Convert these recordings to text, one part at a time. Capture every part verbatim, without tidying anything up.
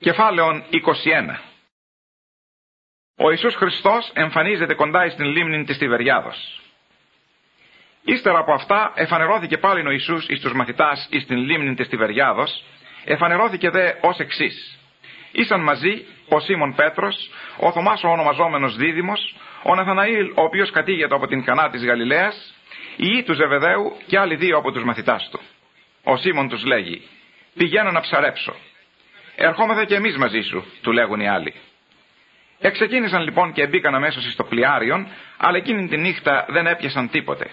Κεφάλαιον είκοσι ένα. Ο Ιησούς Χριστός εμφανίζεται κοντά στην λίμνη της Τιβεριάδος. Ύστερα από αυτά εφανερώθηκε πάλιν ο Ιησούς εις τους μαθητάς εις την λίμνη της Τιβεριάδος, εφανερώθηκε δε ως εξής. Ήσαν μαζί ο Σίμων Πέτρος, ο Θωμάς ο ονομαζόμενος Δίδυμος, ο Ναθαναήλ ο οποίος κατήγεται από την Κανά της Γαλιλαίας, οι ιοί του Ζεβεδαίου και άλλοι δύο από τους μαθητάς του. Ο Σίμων τους λέγει: «Πηγαίνω να ψαρέψω». «Ερχόμεθα και εμείς μαζί σου», του λέγουν οι άλλοι. Εξεκίνησαν λοιπόν και μπήκαν αμέσως στο πλοιάριον, αλλά εκείνη τη νύχτα δεν έπιασαν τίποτε.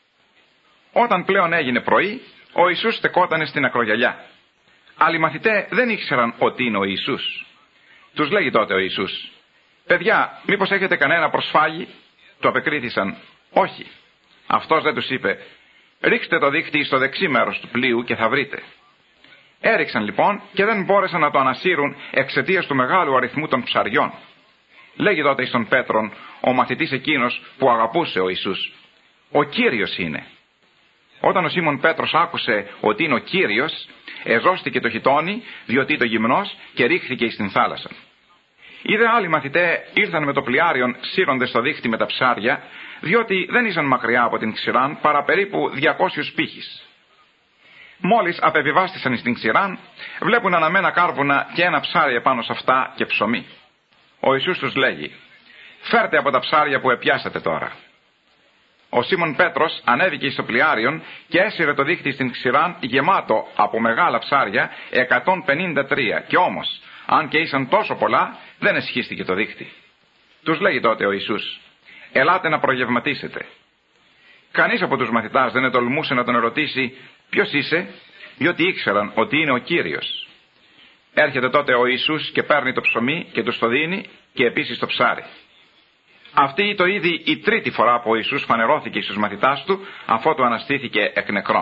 Όταν πλέον έγινε πρωί, ο Ιησούς στεκότανε στην ακρογιαλιά. Άλλοι μαθητέ δεν ήξεραν ότι είναι ο Ιησούς. Τους λέγει τότε ο Ιησούς: «Παιδιά, μήπως έχετε κανένα προσφάγι?» Του απεκρίθησαν: «Όχι». Αυτός δεν τους είπε: «Ρίξτε το δίχτυ στο δεξί μέρος του πλοίου και θα βρείτε». Έριξαν λοιπόν και δεν μπόρεσαν να το ανασύρουν εξαιτίας του μεγάλου αριθμού των ψαριών. Λέγει τότε εις τον Πέτρον, ο μαθητής εκείνος που αγαπούσε ο Ιησούς: «Ο Κύριος είναι». Όταν ο Σίμων Πέτρος άκουσε ότι είναι ο Κύριος, εζώστηκε το χιτόνι, διότι το γυμνός, και ρίχθηκε εις την θάλασσα. Είδε άλλοι μαθητέ ήρθαν με το πλοιάριον σύροντες στο δίχτυ με τα ψάρια, διότι δεν ήσαν μακριά από την ξηράν παρά περίπου διακόσιους πύχης. Μόλις απεβιβάστησαν στην ξηράν, βλέπουν αναμένα κάρβουνα και ένα ψάρι επάνω σε αυτά και ψωμί. Ο Ιησούς τους λέγει: «Φέρτε από τα ψάρια που επιάσατε τώρα». Ο Σίμων Πέτρος ανέβηκε στο πλοιάριον και έσυρε το δίχτυ στην ξηράν γεμάτο από μεγάλα ψάρια, εκατόν πενήντα τρία, και όμως, αν και ήσαν τόσο πολλά, δεν εσχίστηκε το δίχτυ. Τους λέγει τότε ο Ιησούς: «Ελάτε να προγευματίσετε». Κανείς από τους μαθητάς δεν ετολμούσε να τον ερωτήσει: «Ποιος είσαι?», διότι ήξεραν ότι είναι ο Κύριος. Έρχεται τότε ο Ιησούς και παίρνει το ψωμί και τους το δίνει, και επίσης το ψάρι. Αυτή το ήδη η τρίτη φορά που ο Ιησούς φανερώθηκε στους μαθητάς του, αφότου αναστήθηκε εκ νεκρών.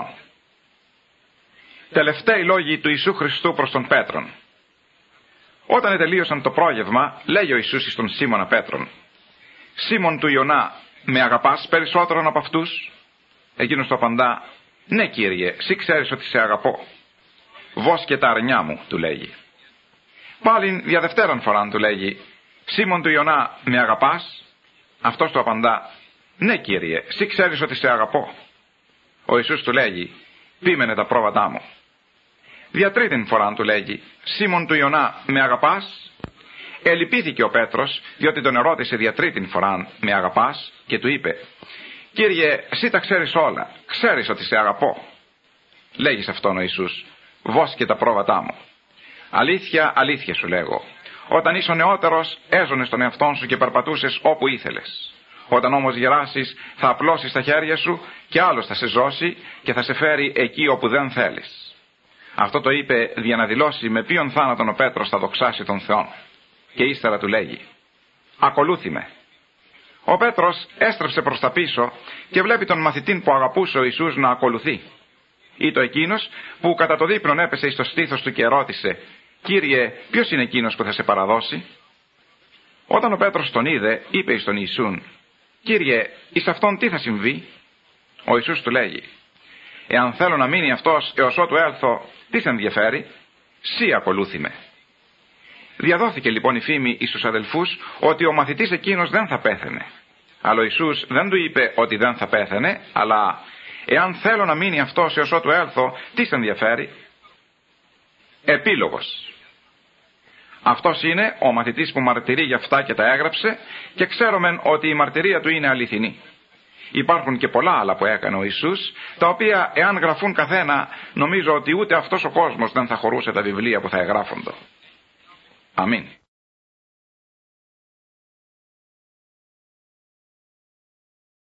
Τελευταίοι λόγοι του Ιησού Χριστού προς τον Πέτρον. Όταν ετελείωσαν το πρόγευμα, λέγει ο Ιησούς στον Σίμωνα Πέτρον: «Σίμων του Ιωνά, με αγαπάς περισσότερον από αυτούς?» Εκείνος το απαντά: «Ναι, Κύριε, σύ ξέρεις ότι σε αγαπώ». «Βόσκε τα αρνιά μου», του λέγει. Πάλιν δια δευτέραν φοράν του λέγει: «Σίμων του Ιωνά, με αγαπάς?» Αυτός του απαντά: «Ναι, Κύριε, σύ ξέρεις ότι σε αγαπώ». Ο Ιησούς του λέγει: «Πείμενε τα πρόβατά μου». Δια τρίτην φοράν του λέγει: «Σίμων του Ιωνά, με αγαπάς?» Ελυπήθηκε ο Πέτρος, διότι τον ερώτησε δια τρίτην φοράν: «Με αγαπάς?» Και του είπε: «Κύριε, σύ τα ξέρεις όλα, ξέρεις ότι σε αγαπώ». Λέγει σε αυτόν ο Ιησούς: «Βόσκε τα πρόβατά μου». «Αλήθεια, αλήθεια σου λέγω, όταν ήσουν νεότερος έζωνες τον εαυτόν σου και περπατούσες όπου ήθελες. Όταν όμως γεράσεις θα απλώσεις τα χέρια σου και άλλος θα σε ζώσει και θα σε φέρει εκεί όπου δεν θέλεις». Αυτό το είπε για να δηλώσει με ποιον θάνατον ο Πέτρος θα δοξάσει τον Θεόν. Και ύστερα του λέγει: «Ακολούθη με». Ο Πέτρος έστρεψε προς τα πίσω και βλέπει τον μαθητήν που αγαπούσε ο Ιησούς να ακολουθεί. Ήτο εκείνος που κατά το δείπνον έπεσε εις το στήθος του και ρώτησε: «Κύριε, ποιος είναι εκείνος που θα σε παραδώσει?» Όταν ο Πέτρος τον είδε, είπε εις τον Ιησούν: «Κύριε, εις αυτόν τι θα συμβεί?» Ο Ιησούς του λέγει: «Εάν θέλω να μείνει αυτός έως ότου έλθω, τι σε ενδιαφέρει? Σύ ακολούθη με». Διαδόθηκε λοιπόν η φήμη εις τους αδελφούς ότι ο μαθητής εκείνος δεν θα πέθαινε. Αλλά ο Ιησούς δεν του είπε ότι δεν θα πέθαινε, αλλά «Εάν θέλω να μείνει αυτός έως ότου έλθω, τι σε ενδιαφέρει?» Επίλογος. Αυτός είναι ο μαθητής που μαρτυρεί για αυτά και τα έγραψε, και ξέρομεν ότι η μαρτυρία του είναι αληθινή. Υπάρχουν και πολλά άλλα που έκανε ο Ιησούς, τα οποία εάν γραφούν καθένα, νομίζω ότι ούτε αυτός ο κόσμος δεν θα χωρούσε τα βιβλία που θα εγγράφονται. Αμήν.